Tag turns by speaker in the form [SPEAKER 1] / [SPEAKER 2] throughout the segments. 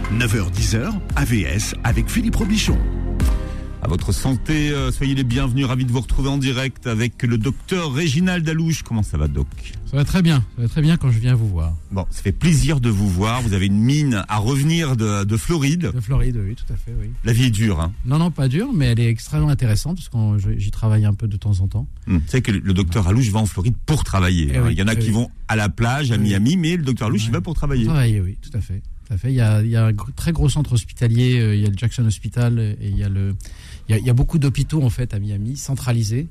[SPEAKER 1] 9h-10h, AVS avec Philippe Robichon.
[SPEAKER 2] À votre santé, soyez les bienvenus, ravis de vous retrouver en direct avec le docteur Réginald Dalouche. Comment ça va, Doc ?
[SPEAKER 3] Ça va très bien quand je viens vous voir.
[SPEAKER 2] Bon, ça fait plaisir de vous voir, vous avez une mine à revenir de Floride.
[SPEAKER 3] De Floride, oui, tout à fait, oui.
[SPEAKER 2] La vie est dure, hein ?
[SPEAKER 3] Non, pas dure, mais elle est extrêmement intéressante parce que j'y travaille un peu de temps en temps.
[SPEAKER 2] Vous savez que le docteur Dalouche va en Floride pour travailler.
[SPEAKER 3] Oui,
[SPEAKER 2] il y en a qui vont à la plage, à Miami, mais le docteur Dalouche, il va pour travailler.
[SPEAKER 3] Pour travailler, oui, tout à fait. Il y a un très gros centre hospitalier, il y a le Jackson Hospital et il y a beaucoup d'hôpitaux en fait à Miami, centralisés,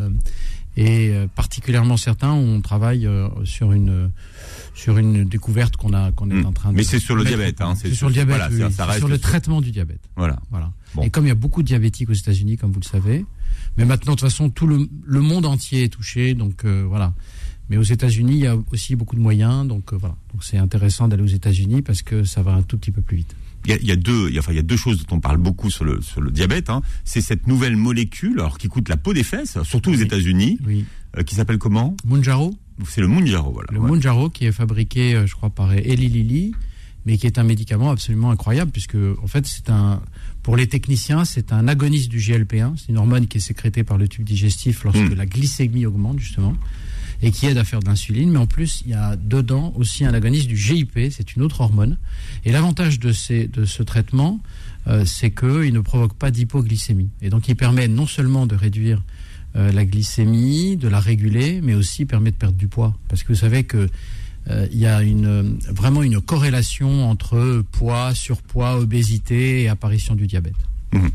[SPEAKER 3] et particulièrement certains où on travaille sur une découverte qu'on est en train de.
[SPEAKER 2] Mais c'est sur le diabète, hein.
[SPEAKER 3] C'est sur le diabète,
[SPEAKER 2] voilà,
[SPEAKER 3] oui,
[SPEAKER 2] ça reste
[SPEAKER 3] sur le traitement du diabète.
[SPEAKER 2] Voilà. Bon.
[SPEAKER 3] Et comme il y a beaucoup de diabétiques aux États-Unis, comme vous le savez, mais maintenant de toute façon tout le monde entier est touché, donc voilà. Mais aux États-Unis, il y a aussi beaucoup de moyens, donc voilà. Donc c'est intéressant d'aller aux États-Unis parce que ça va un tout petit peu plus vite.
[SPEAKER 2] Il y a deux choses dont on parle beaucoup sur le diabète. Hein. C'est cette nouvelle molécule, alors qui coûte la peau des fesses, surtout aux États-Unis, qui s'appelle comment ?
[SPEAKER 3] Mounjaro.
[SPEAKER 2] C'est le Mounjaro, voilà.
[SPEAKER 3] Le Mounjaro qui est fabriqué, je crois, par Eli Lilly, mais qui est un médicament absolument incroyable puisque en fait pour les techniciens, c'est un agoniste du GLP-1. C'est une hormone qui est sécrétée par le tube digestif lorsque la glycémie augmente justement, et qui aide à faire de l'insuline, mais en plus, il y a dedans aussi un agoniste du GIP, c'est une autre hormone. Et l'avantage de ce traitement, c'est qu'il ne provoque pas d'hypoglycémie. Et donc, il permet non seulement de réduire la glycémie, de la réguler, mais aussi permet de perdre du poids. Parce que vous savez que il y a vraiment une corrélation entre poids, surpoids, obésité et apparition du diabète.
[SPEAKER 2] Voilà.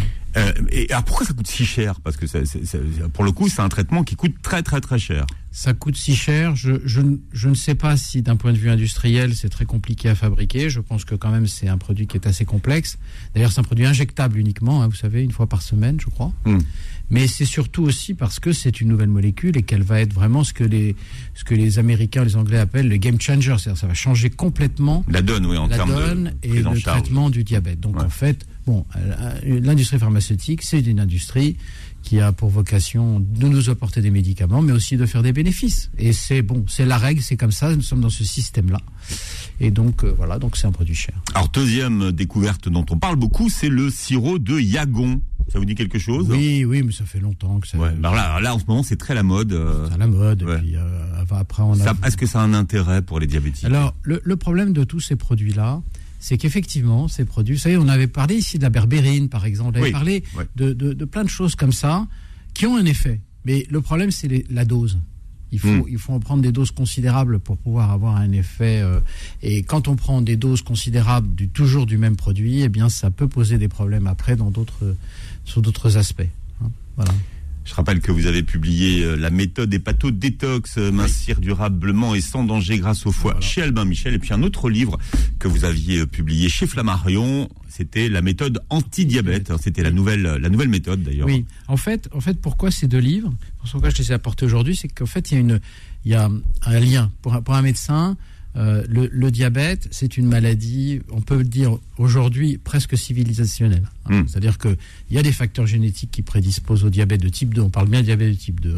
[SPEAKER 2] Et alors pourquoi ça coûte si cher ? Parce que pour le coup, c'est un traitement qui coûte très très très cher.
[SPEAKER 3] Ça coûte si cher. Je ne sais pas si d'un point de vue industriel, c'est très compliqué à fabriquer. Je pense que quand même c'est un produit qui est assez complexe. D'ailleurs, c'est un produit injectable uniquement, hein, vous savez, une fois par semaine, je crois. Mais c'est surtout aussi parce que c'est une nouvelle molécule et qu'elle va être vraiment ce que les Américains, les Anglais appellent le game changer. C'est-à-dire ça va changer complètement
[SPEAKER 2] la donne, oui, en termes de
[SPEAKER 3] et le traitement du diabète. Donc en fait, l'industrie pharmaceutique, c'est une industrie qui a pour vocation de nous apporter des médicaments, mais aussi de faire des bénéfices. Et c'est la règle, c'est comme ça, nous sommes dans ce système-là. Et donc, voilà, donc c'est un produit cher.
[SPEAKER 2] Alors, deuxième découverte dont on parle beaucoup, c'est le sirop de Yagon. Ça vous dit quelque chose ?
[SPEAKER 3] Oui, mais ça fait longtemps que ça...
[SPEAKER 2] Ouais, alors là, en ce moment, c'est très la mode.
[SPEAKER 3] C'est à la mode, et puis après,
[SPEAKER 2] Est-ce que ça a un intérêt pour les diabétiques ?
[SPEAKER 3] Alors, le problème de tous ces produits-là, c'est qu'effectivement, ces produits, vous savez, on avait parlé ici de la berbérine, par exemple, on avait parlé de plein de choses comme ça, qui ont un effet. Mais le problème, c'est la dose. Il faut en prendre des doses considérables pour pouvoir avoir un effet. Et quand on prend des doses considérables toujours du même produit, eh bien, ça peut poser des problèmes après sur d'autres aspects. Hein, voilà.
[SPEAKER 2] Je rappelle que vous avez publié la méthode hépato-détox, mincir durablement et sans danger grâce au foie, chez Albin Michel. Et puis un autre livre que vous aviez publié chez Flammarion, c'était la méthode anti-diabète. C'était la nouvelle méthode d'ailleurs.
[SPEAKER 3] Oui, en fait, pourquoi ces deux livres ? Pourquoi je les ai apportés aujourd'hui, c'est qu'en fait, il y a un lien. Pour un médecin, le diabète, c'est une maladie, on peut le dire aujourd'hui, presque civilisationnelle. C'est-à-dire qu'il y a des facteurs génétiques qui prédisposent au diabète de type 2. On parle bien de diabète de type 2.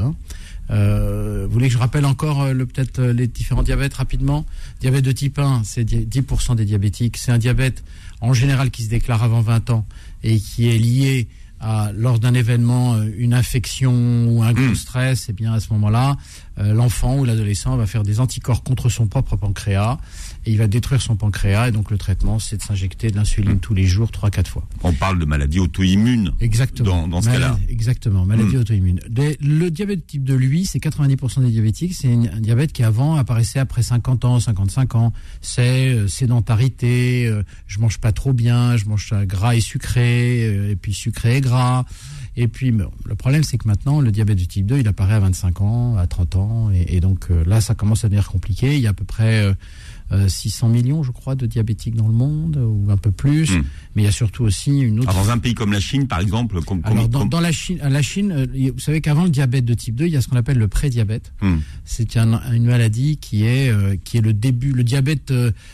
[SPEAKER 3] Vous voulez que je rappelle encore peut-être les différents diabètes rapidement ? Diabète de type 1, c'est 10% des diabétiques. C'est un diabète en général qui se déclare avant 20 ans et qui est lié lors d'un événement, une infection ou un gros stress, et bien à ce moment-là, l'enfant ou l'adolescent va faire des anticorps contre son propre pancréas et il va détruire son pancréas. Et donc le traitement, c'est de s'injecter de l'insuline tous les jours, 3-4 fois. On
[SPEAKER 2] parle de maladie auto-immune.
[SPEAKER 3] Exactement.
[SPEAKER 2] Dans ce cas-là.
[SPEAKER 3] Exactement, maladie auto-immune. Le diabète type 2, lui, c'est 90% des diabétiques. C'est un diabète qui avant apparaissait après 50 ans, 55 ans. C'est sédentarité, je mange pas trop bien, je mange gras et sucré, et puis sucré et gras. Et puis, le problème, c'est que maintenant, le diabète de type 2, il apparaît à 25 ans, à 30 ans. Et donc, là, ça commence à devenir compliqué. Il y a à peu près 600 millions, je crois, de diabétiques dans le monde, ou un peu plus. Mais il y a surtout aussi une autre...
[SPEAKER 2] Alors, dans un pays comme la Chine, par exemple...
[SPEAKER 3] Dans la Chine, vous savez qu'avant le diabète de type 2, il y a ce qu'on appelle le prédiabète. C'est une maladie qui est le début, le diabète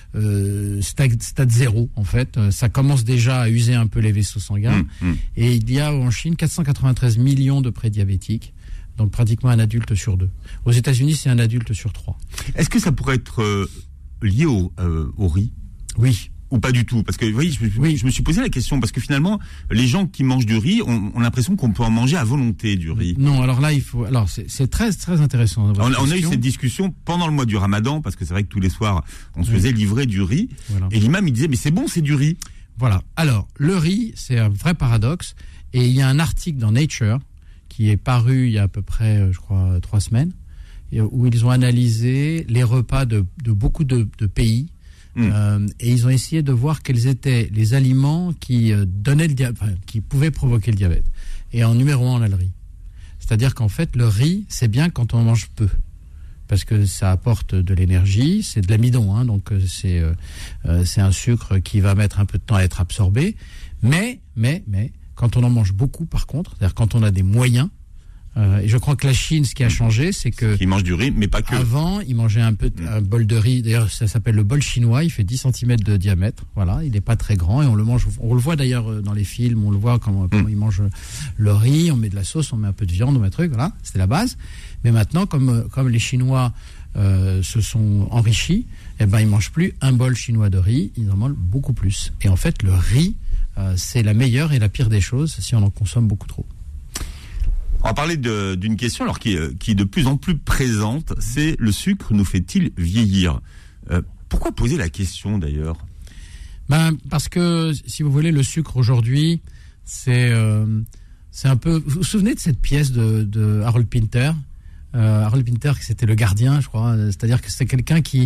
[SPEAKER 3] stade 0, en fait. Ça commence déjà à user un peu les vaisseaux sanguins. Et il y a en Chine 493 millions de prédiabétiques. Donc pratiquement un adulte sur 2. Aux États-Unis, c'est un adulte sur 3.
[SPEAKER 2] Est-ce que ça pourrait être lié au riz ?
[SPEAKER 3] Oui.
[SPEAKER 2] Ou pas du tout? Parce que, vous voyez, je me suis posé la question, parce que finalement, les gens qui mangent du riz ont l'impression qu'on peut en manger à volonté du riz.
[SPEAKER 3] Non, alors là, c'est très, très intéressant.
[SPEAKER 2] On a eu cette discussion pendant le mois du Ramadan, parce que c'est vrai que tous les soirs, on se faisait livrer du riz. Voilà. Et l'imam, il disait, mais c'est bon, c'est du riz.
[SPEAKER 3] Voilà. Alors, le riz, c'est un vrai paradoxe. Et il y a un article dans Nature qui est paru il y a à peu près, je crois, 3 semaines, où ils ont analysé les repas de beaucoup de pays. Et ils ont essayé de voir quels étaient les aliments qui qui pouvaient provoquer le diabète. Et en numéro 1, on a le riz. C'est-à-dire qu'en fait, le riz, c'est bien quand on mange peu. Parce que ça apporte de l'énergie, c'est de l'amidon, hein, donc c'est un sucre qui va mettre un peu de temps à être absorbé. Mais, quand on en mange beaucoup, par contre, c'est-à-dire quand on a des moyens, et je crois que la Chine, ce qui a changé, c'est que...
[SPEAKER 2] Ils mangent du riz, mais pas que.
[SPEAKER 3] Avant, ils mangeaient un bol de riz. D'ailleurs, ça s'appelle le bol chinois. Il fait 10 cm de diamètre. Voilà, il n'est pas très grand. Et on le mange. On le voit d'ailleurs dans les films. On le voit comment ils mangent le riz. On met de la sauce, on met un peu de viande, on met un truc. Voilà, c'était la base. Mais maintenant, comme les Chinois se sont enrichis, eh ben, ils ne mangent plus un bol chinois de riz. Ils en mangent beaucoup plus. Et en fait, le riz, c'est la meilleure et la pire des choses si on en consomme beaucoup trop.
[SPEAKER 2] On va parler d'une question alors qui est de plus en plus présente, c'est le sucre nous fait-il vieillir? Pourquoi poser la question d'ailleurs?
[SPEAKER 3] Parce que, si vous voulez, le sucre aujourd'hui, c'est un peu... Vous vous souvenez de cette pièce de Harold Pinter? Harold Pinter, c'était le gardien, je crois. C'est-à-dire que c'est quelqu'un qui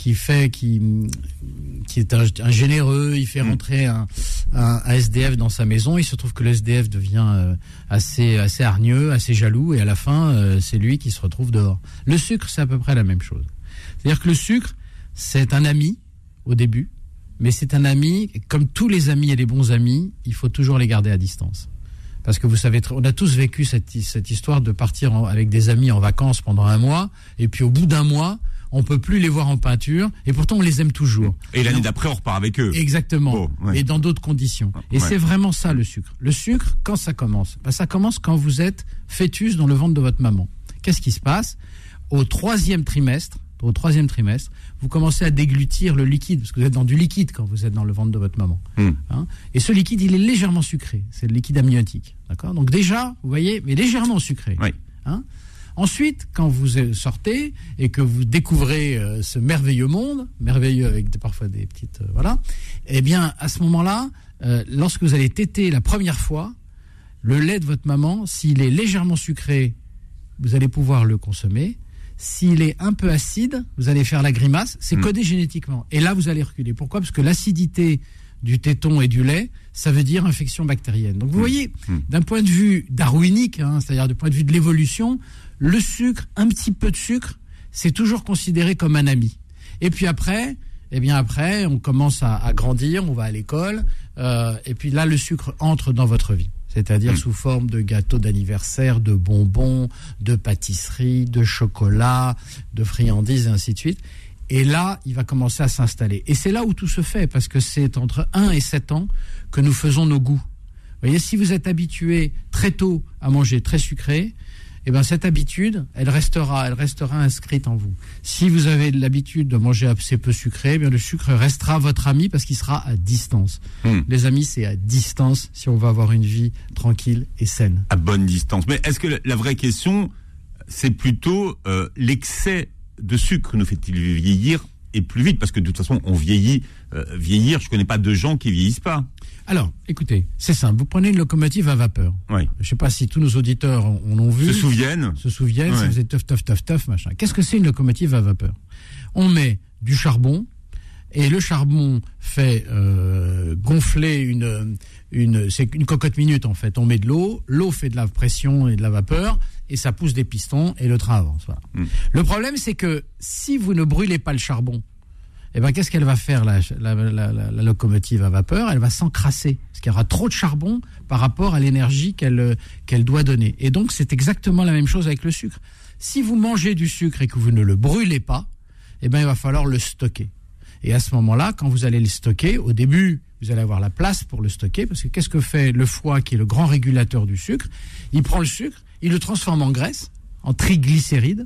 [SPEAKER 3] est un généreux. Il fait rentrer un SDF dans sa maison. Il se trouve que le SDF devient assez hargneux, assez jaloux, et à la fin, c'est lui qui se retrouve dehors. Le sucre, c'est à peu près la même chose. C'est-à-dire que le sucre, c'est un ami au début, mais c'est un ami, comme tous les amis et les bons amis, il faut toujours les garder à distance. Parce que vous savez, on a tous vécu cette histoire de partir avec des amis en vacances pendant 1 mois, et puis au bout d'1 mois, on peut plus les voir en peinture, et pourtant on les aime toujours.
[SPEAKER 2] Et l'année d'après, on repart avec eux.
[SPEAKER 3] Exactement. Et dans d'autres conditions. Et c'est vraiment ça, le sucre. Le sucre, quand ça commence? Ça commence quand vous êtes fœtus dans le ventre de votre maman. Qu'est-ce qui se passe? Au troisième trimestre, vous commencez à déglutir le liquide, parce que vous êtes dans du liquide quand vous êtes dans le ventre de votre maman. Hein, et ce liquide, il est légèrement sucré. C'est le liquide amniotique. D'accord? Donc déjà, vous voyez, mais légèrement sucré.
[SPEAKER 2] Oui.
[SPEAKER 3] Hein? Ensuite, quand vous sortez et que vous découvrez ce merveilleux monde, merveilleux avec parfois des petites... voilà, eh bien, à ce moment-là, lorsque vous allez téter la première fois, le lait de votre maman, s'il est légèrement sucré, vous allez pouvoir le consommer. S'il est un peu acide, vous allez faire la grimace. C'est codé génétiquement. Et là, vous allez reculer. Pourquoi? Parce que l'acidité du téton et du lait, ça veut dire infection bactérienne. Donc vous voyez, d'un point de vue darwinique, hein, c'est-à-dire du point de vue de l'évolution, le sucre, un petit peu de sucre, c'est toujours considéré comme un ami. Et puis après, on commence à grandir, on va à l'école, et puis là, le sucre entre dans votre vie. C'est-à-dire sous forme de gâteaux d'anniversaire, de bonbons, de pâtisseries, de chocolat, de friandises, et ainsi de suite. Et là, il va commencer à s'installer. Et c'est là où tout se fait, parce que c'est entre 1 et 7 ans que nous faisons nos goûts. Vous voyez, si vous êtes habitué très tôt à manger très sucré, eh ben cette habitude, elle restera inscrite en vous. Si vous avez l'habitude de manger assez peu sucré, eh bien le sucre restera votre ami parce qu'il sera à distance. Les amis, c'est à distance si on veut avoir une vie tranquille et saine.
[SPEAKER 2] À bonne distance. Mais est-ce que la vraie question, c'est plutôt l'excès de sucre nous fait-il vieillir et plus vite? Parce que de toute façon, on vieillir, je connais pas de gens qui vieillissent pas.
[SPEAKER 3] Alors, écoutez, c'est simple. Vous prenez une locomotive à vapeur. Oui. Je ne sais pas si tous nos auditeurs en ont vu.
[SPEAKER 2] Se souviennent,
[SPEAKER 3] ouais. Ça faisait teuf, machin. Qu'est-ce que c'est une locomotive à vapeur? On met du charbon, et le charbon fait gonfler c'est une cocotte minute en fait. On met de l'eau fait de la pression et de la vapeur, et ça pousse des pistons, et le train avance. Voilà. Le problème, c'est que si vous ne brûlez pas le charbon, eh ben, qu'est-ce qu'elle va faire, la locomotive à vapeur? Elle va s'encrasser, parce qu'il y aura trop de charbon par rapport à l'énergie qu'elle doit donner. Et donc, c'est exactement la même chose avec le sucre. Si vous mangez du sucre et que vous ne le brûlez pas, eh ben, il va falloir le stocker. Et à ce moment-là, quand vous allez le stocker, au début, vous allez avoir la place pour le stocker, parce que qu'est-ce que fait le foie, qui est le grand régulateur du sucre? Il prend le sucre, il le transforme en graisse, en triglycérides,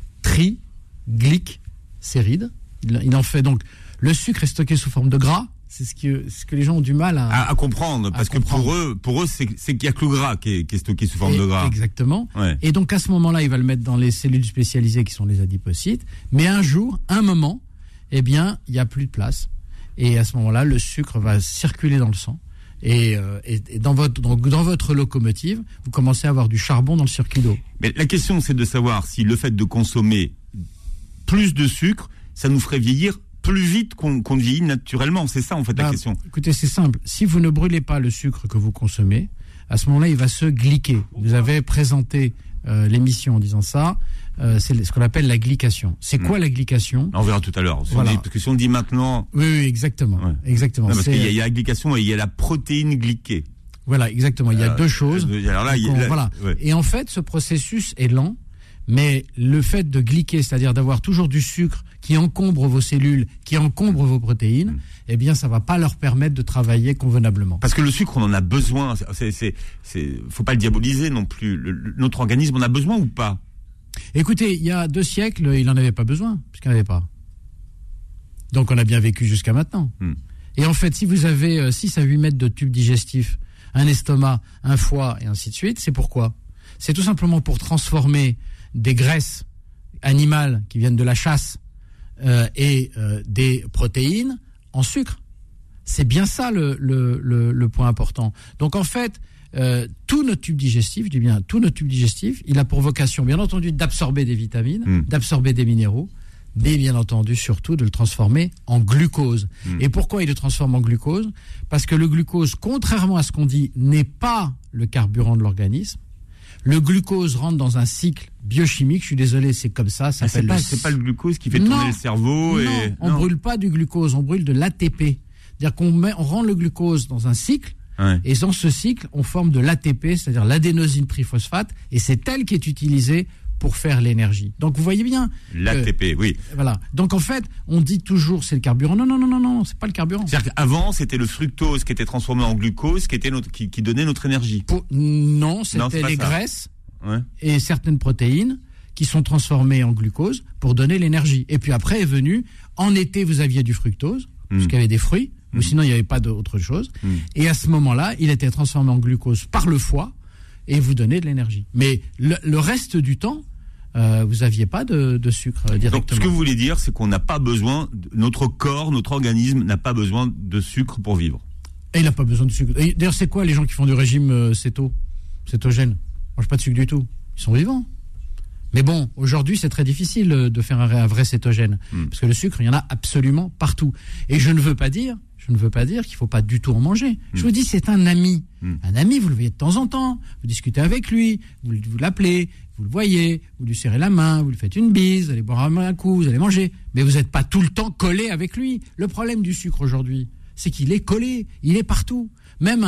[SPEAKER 3] triglycérides. Il en fait donc, le sucre est stocké sous forme de gras, C'est ce que les gens ont du mal
[SPEAKER 2] à comprendre, parce que pour eux, c'est qu'il y a que le gras qui est stocké sous forme de gras.
[SPEAKER 3] Exactement.
[SPEAKER 2] Ouais.
[SPEAKER 3] Et donc à ce moment-là, il va le mettre dans les cellules spécialisées qui sont les adipocytes. Mais un moment, eh bien, il n'y a plus de place. Et à ce moment-là, le sucre va circuler dans le sang. Et dans votre locomotive, vous commencez à avoir du charbon dans le circuit d'eau.
[SPEAKER 2] Mais la question, c'est de savoir si le fait de consommer plus de sucre, ça nous ferait vieillir plus vite qu'on ne vieillit naturellement. C'est ça, en fait, la question.
[SPEAKER 3] Écoutez, c'est simple. Si vous ne brûlez pas le sucre que vous consommez, à ce moment-là, il va se glyquer. Vous avez présenté l'émission en disant ça. C'est ce qu'on appelle la glycation. C'est quoi la glycation ?
[SPEAKER 2] On verra tout à l'heure.
[SPEAKER 3] Voilà.
[SPEAKER 2] Parce que si on dit maintenant...
[SPEAKER 3] Oui, exactement. Ouais. Exactement.
[SPEAKER 2] Non, parce qu'il y a la glycation et il y a la protéine glyquée.
[SPEAKER 3] Voilà, exactement. Il y a deux choses.
[SPEAKER 2] Alors là,
[SPEAKER 3] voilà. Ouais. Et en fait, ce processus est lent, mais le fait de glyquer, c'est-à-dire d'avoir toujours du sucre qui encombre vos cellules, qui encombre vos protéines, eh bien, ça va pas leur permettre de travailler convenablement.
[SPEAKER 2] Parce que le sucre, on en a besoin. Faut pas le diaboliser non plus. Notre organisme en a besoin ou pas ?
[SPEAKER 3] Écoutez, il y a 2 siècles, il n'en avait pas besoin, puisqu'il n'y en avait pas. Donc on a bien vécu jusqu'à maintenant. Et en fait, si vous avez 6 à 8 mètres de tubes digestifs, un estomac, un foie, et ainsi de suite, c'est pourquoi ? C'est tout simplement pour transformer des graisses animales qui viennent de la chasse et des protéines en sucre. C'est bien ça le point important. Donc en fait, tout notre tube digestif, je dis bien tout notre tube digestif, il a pour vocation, bien entendu, d'absorber des vitamines, d'absorber des minéraux, mais bien entendu, surtout, de le transformer en glucose. Et pourquoi il le transforme en glucose ? Parce que le glucose, contrairement à ce qu'on dit, n'est pas le carburant de l'organisme. Le glucose rentre dans un cycle biochimique. Je suis désolé, c'est comme ça. C'est
[SPEAKER 2] pas le glucose qui fait tourner le cerveau.
[SPEAKER 3] On brûle pas du glucose, on brûle de l'ATP. C'est-à-dire on rend le glucose dans un cycle. Ouais. Et dans ce cycle, on forme de l'ATP, c'est-à-dire l'adénosine triphosphate, et c'est elle qui est utilisée pour faire l'énergie. Donc vous voyez bien.
[SPEAKER 2] L'ATP, oui.
[SPEAKER 3] Voilà. Donc en fait, on dit toujours c'est le carburant. Non, c'est pas le carburant.
[SPEAKER 2] C'est-à-dire qu'avant, c'était le fructose qui était transformé en glucose, qui donnait notre énergie.
[SPEAKER 3] C'était les graisses et certaines protéines qui sont transformées en glucose pour donner l'énergie. Et puis après est venu, en été, vous aviez du fructose, parce qu'il y avait des fruits, ou sinon il n'y avait pas d'autre chose. Et à ce moment-là, il était transformé en glucose par le foie et vous donnait de l'énergie. Mais le reste du temps, vous n'aviez pas de sucre directement.
[SPEAKER 2] Donc, ce que vous voulez dire, c'est qu'on n'a pas besoin, notre corps, notre organisme n'a pas besoin de sucre pour vivre.
[SPEAKER 3] Et il n'a pas besoin de sucre. Et d'ailleurs, c'est quoi les gens qui font du régime cétogène ? Ils ne mangent pas de sucre du tout. Ils sont vivants. Mais bon, aujourd'hui, c'est très difficile de faire un vrai cétogène. Parce que le sucre, il y en a absolument partout. Et je ne veux pas dire qu'il ne faut pas du tout en manger. Je vous dis, c'est un ami. Un ami, vous le voyez de temps en temps, vous discutez avec lui, vous l'appelez, vous le voyez, vous lui serrez la main, vous lui faites une bise, vous allez boire un coup, vous allez manger. Mais vous n'êtes pas tout le temps collé avec lui. Le problème du sucre aujourd'hui, c'est qu'il est collé, il est partout. Même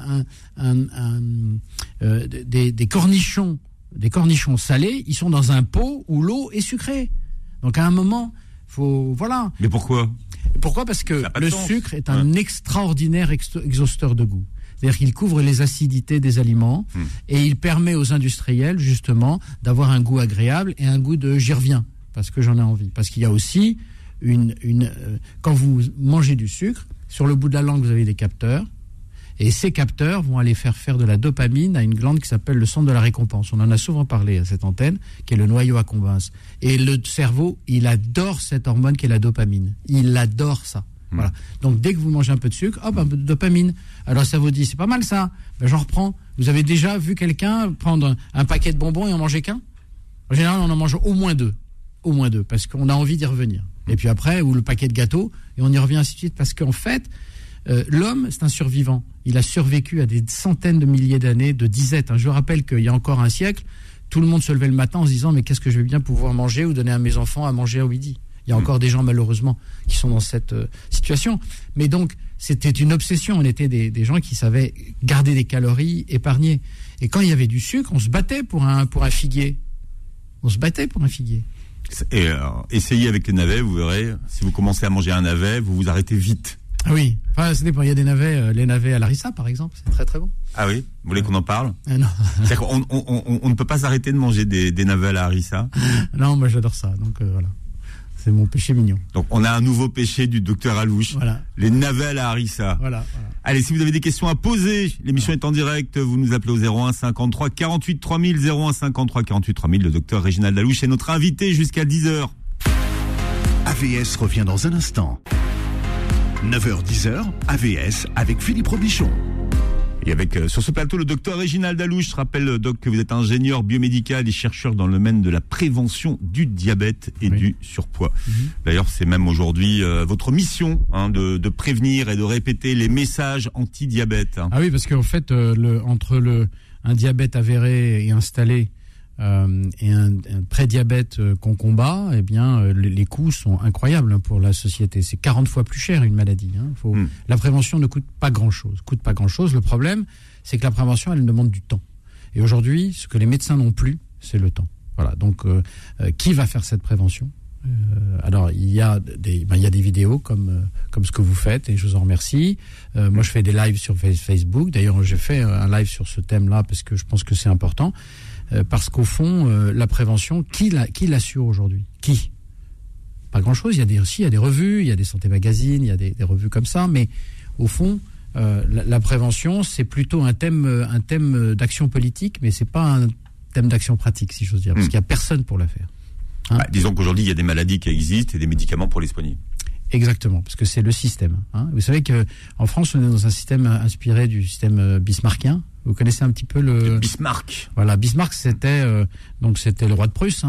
[SPEAKER 3] des cornichons salés, ils sont dans un pot où l'eau est sucrée. Donc à un moment, voilà.
[SPEAKER 2] Mais pourquoi ?
[SPEAKER 3] Pourquoi ? Parce que le sucre est un extraordinaire exhausteur de goût. C'est-à-dire qu'il couvre les acidités des aliments et il permet aux industriels, justement, d'avoir un goût agréable et un goût de « j'y reviens » parce que j'en ai envie. Parce qu'il y a aussi quand vous mangez du sucre, sur le bout de la langue, vous avez des capteurs. Et ces capteurs vont aller faire de la dopamine à une glande qui s'appelle le centre de la récompense. On en a souvent parlé à cette antenne, qui est le noyau accumbens. Et le cerveau, il adore cette hormone qui est la dopamine. Il adore ça. Voilà. Donc dès que vous mangez un peu de sucre, hop, un peu de dopamine. Alors ça vous dit, c'est pas mal ça, ben, j'en reprends. Vous avez déjà vu quelqu'un prendre un paquet de bonbons et en manger qu'un ? En général, on en mange au moins deux, parce qu'on a envie d'y revenir. Et puis après, ou le paquet de gâteaux, et on y revient ainsi de suite, parce qu'en fait, l'homme, c'est un survivant. Il a survécu à des centaines de milliers d'années de disette. Je rappelle qu'il y a encore un siècle, tout le monde se levait le matin en se disant mais qu'est-ce que je vais bien pouvoir manger ou donner à mes enfants à manger au midi. Il y a encore des gens malheureusement qui sont dans cette situation. Mais donc c'était une obsession. On était des gens qui savaient garder des calories, épargner. Et quand il y avait du sucre, on se battait pour un figuier.
[SPEAKER 2] Et essayez avec les navets, vous verrez. Si vous commencez à manger un navet, vous vous arrêtez vite.
[SPEAKER 3] Ah oui, enfin, ça dépend. Il y a des navets, les navets à Larissa, par exemple, c'est très très bon.
[SPEAKER 2] Ah oui, vous voulez qu'on en parle ?
[SPEAKER 3] Non.
[SPEAKER 2] C'est-à-dire qu'on on ne peut pas s'arrêter de manger des navets à la harissa ?
[SPEAKER 3] Non, moi j'adore ça, donc voilà. C'est mon péché mignon.
[SPEAKER 2] Donc on a un nouveau péché du docteur Alouche.
[SPEAKER 3] Voilà.
[SPEAKER 2] Les navets à harissa.
[SPEAKER 3] Voilà.
[SPEAKER 2] Allez, si vous avez des questions à poser, l'émission est en direct, vous nous appelez au 01 53 48 3000, 01 53 48 3000. Le docteur Réginald Alouche est notre invité jusqu'à 10h.
[SPEAKER 1] AVS revient dans un instant. 9h-10h, AVS avec Philippe Robichon.
[SPEAKER 2] Et avec sur ce plateau le docteur Réginald Alouche. Je rappelle, doc, que vous êtes ingénieur biomédical et chercheur dans le domaine de la prévention du diabète et du surpoids. D'ailleurs, c'est même aujourd'hui votre mission de prévenir et de répéter les messages anti-diabète.
[SPEAKER 3] Ah oui, parce qu'en fait, entre un diabète avéré et installé et un prédiabète qu'on combat, eh bien, les coûts sont incroyables pour la société. C'est 40 fois plus cher une maladie. La prévention ne coûte pas grand-chose. Le problème, c'est que la prévention, elle demande du temps. Et aujourd'hui, ce que les médecins n'ont plus, c'est le temps. Voilà. Donc, qui va faire cette prévention ? Alors, il y a des vidéos comme ce que vous faites, et je vous en remercie. Moi, je fais des lives sur Facebook. D'ailleurs, j'ai fait un live sur ce thème-là parce que je pense que c'est important. Parce qu'au fond, la prévention, qui l'assure aujourd'hui ? Qui ? Pas grand-chose. Il y a des revues, il y a des santé magazines, il y a des revues comme ça. Mais au fond, la prévention, c'est plutôt un thème d'action politique, mais c'est pas un thème d'action pratique, si j'ose dire, parce qu'il n'y a personne pour la faire.
[SPEAKER 2] Disons qu'aujourd'hui, il y a des maladies qui existent et des médicaments pour les soigner.
[SPEAKER 3] Exactement, parce que c'est le système. Vous savez qu'en France, on est dans un système inspiré du système bismarckien. Vous connaissez un petit peu le
[SPEAKER 2] Bismarck.
[SPEAKER 3] Voilà, Bismarck, c'était le roi de Prusse.